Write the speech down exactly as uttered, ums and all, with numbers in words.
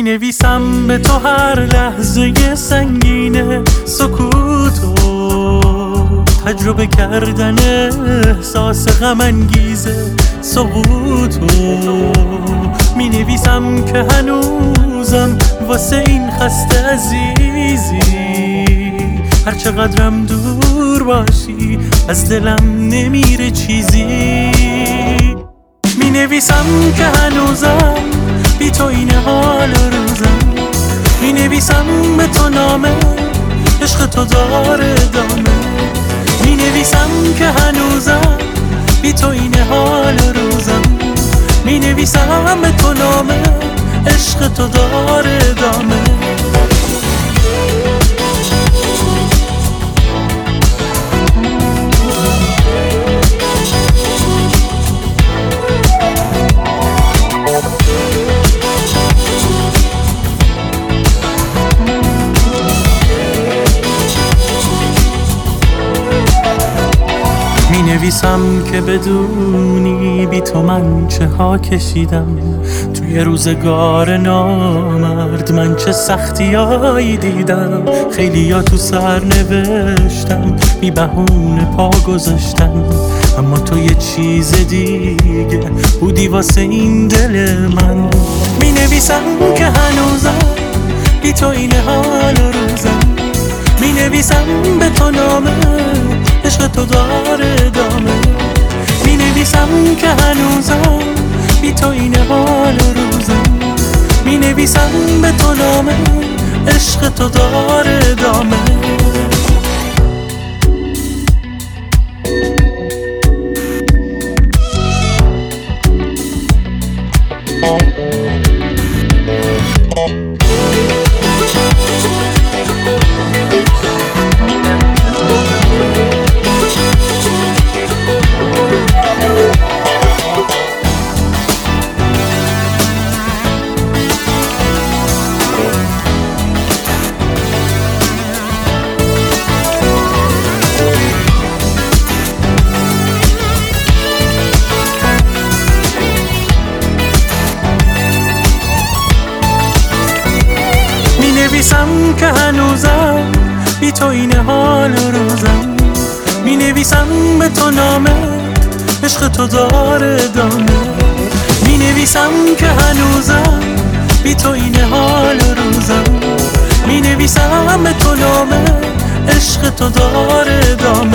نویسم به تو هر لحظه سنگینه سکوتو تجربه کردن احساس غم انگیزه سقوطو می نویسم که هنوزم واسه این خسته عزیزی هر چقدرم دور باشی از دلم نمیره چیزی می نویسم که هنوزم بی تو این حال روزم می نویسم به تو نامه عشق تو داره دامه می نویسم که هنوزم بی تو این حال روزم می نویسم به تو نامه عشق تو داره دامه می نویسم که بدونی بی تو من چه ها کشیدم توی روزگار نامرد من چه سختیایی دیدم خیلی ها تو سر نوشتم بی بهونه پا گذاشتم اما تو یه چیز دیگه بودی واسه این دل من می نویسم که هنوزم بی تو این حال روزم می نویسم به تو نامه عشق تو داره دامه می نویسم که هنوزم بی تو این حال روزم می نویسم به تو نامه عشق تو داره دامه می نویسم که هنوزم بی تو این حال روزم می نویسم به تو نامه عشق تو داره دامه می نویسم که هنوزم بی تو این حال روزم می نویسم به تو نامه عشق تو داره دامه